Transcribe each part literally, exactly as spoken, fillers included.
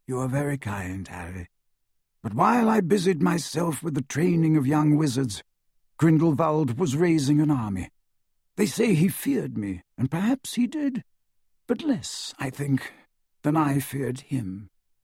You are very kind, Harry. But while I busied myself with the training of young wizards, Grindelwald was raising an army. They say he feared me, and perhaps he did, but less, I think, than I feared him.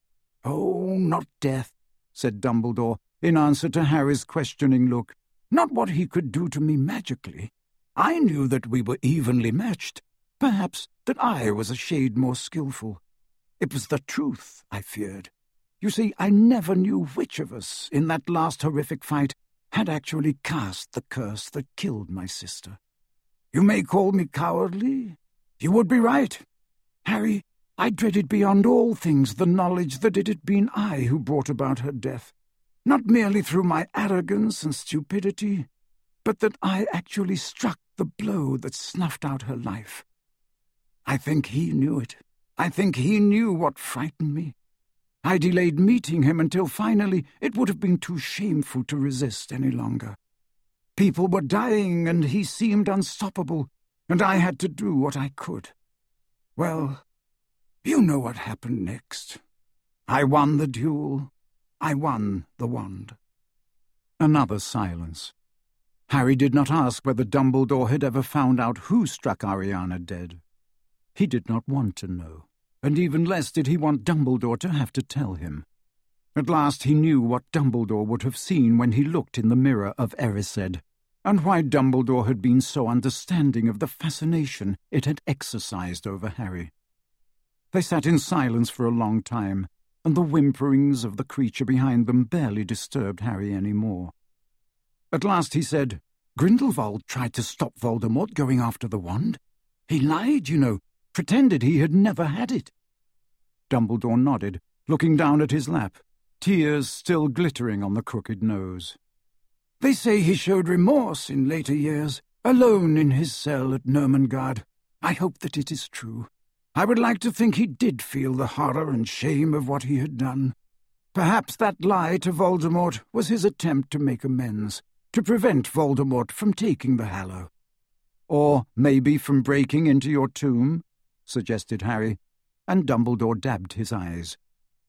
Oh, not death, said Dumbledore, in answer to Harry's questioning look. Not what he could do to me magically. I knew that we were evenly matched, perhaps that I was a shade more skillful. It was the truth I feared. You see, I never knew which of us, in that last horrific fight, had actually cast the curse that killed my sister. You may call me cowardly. You would be right. Harry, I dreaded beyond all things the knowledge that it had been I who brought about her death, not merely through my arrogance and stupidity, but that I actually struck the blow that snuffed out her life. I think he knew it. I think he knew what frightened me. I delayed meeting him until finally it would have been too shameful to resist any longer. People were dying, and he seemed unstoppable, and I had to do what I could. Well, you know what happened next. I won the duel. I won the wand. Another silence. Harry did not ask whether Dumbledore had ever found out who struck Ariana dead. He did not want to know, and even less did he want Dumbledore to have to tell him. At last he knew what Dumbledore would have seen when he looked in the mirror of Erised, and why Dumbledore had been so understanding of the fascination it had exercised over Harry. They sat in silence for a long time, and the whimperings of the creature behind them barely disturbed Harry any more. At last he said, "Grindelwald tried to stop Voldemort going after the wand. He lied, you know, pretended he had never had it." Dumbledore nodded, looking down at his lap, tears still glittering on the crooked nose. "They say he showed remorse in later years, alone in his cell at Nurmengard. I hope that it is true. I would like to think he did feel the horror and shame of what he had done. Perhaps that lie to Voldemort was his attempt to make amends, to prevent Voldemort from taking the Hallow." "Or maybe from breaking into your tomb," suggested Harry, and Dumbledore dabbed his eyes.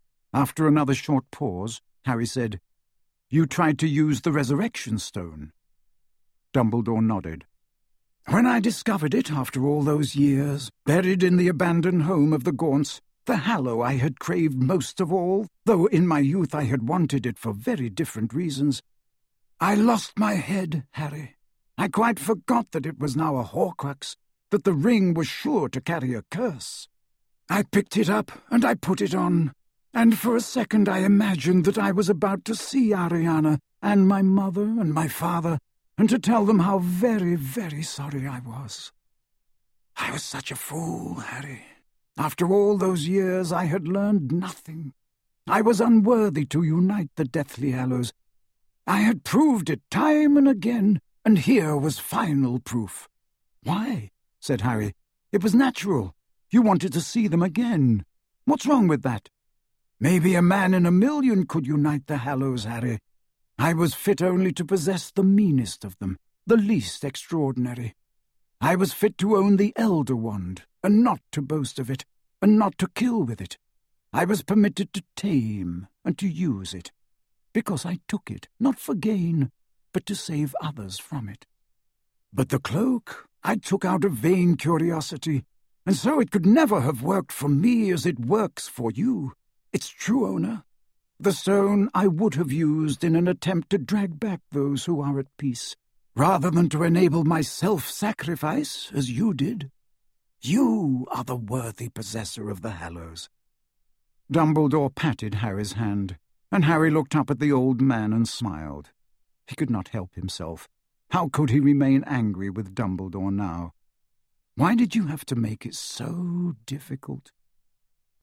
After another short pause, Harry said, "You tried to use the Resurrection Stone." Dumbledore nodded. "When I discovered it after all those years, buried in the abandoned home of the Gaunts, the Hallow I had craved most of all, though in my youth I had wanted it for very different reasons, I lost my head, Harry. I quite forgot that it was now a Horcrux, that the ring was sure to carry a curse. I picked it up and I put it on, and for a second I imagined that I was about to see Ariana and my mother and my father, and to tell them how very, very sorry I was. I was such a fool, Harry. After all those years I had learned nothing. I was unworthy to unite the Deathly Hallows. I had proved it time and again, and here was final proof." "Why?" said Harry. "It was natural. You wanted to see them again. What's wrong with that?" "Maybe a man in a million could unite the Hallows, Harry. I was fit only to possess the meanest of them, the least extraordinary. I was fit to own the Elder Wand, and not to boast of it, and not to kill with it. I was permitted to tame and to use it, because I took it, not for gain, but to save others from it. But the cloak I took out of vain curiosity, and so it could never have worked for me as it works for you, its true owner. The stone I would have used in an attempt to drag back those who are at peace, rather than to enable my self-sacrifice, as you did. You are the worthy possessor of the Hallows." Dumbledore patted Harry's hand, and Harry looked up at the old man and smiled. He could not help himself. How could he remain angry with Dumbledore now? "Why did you have to make it so difficult?"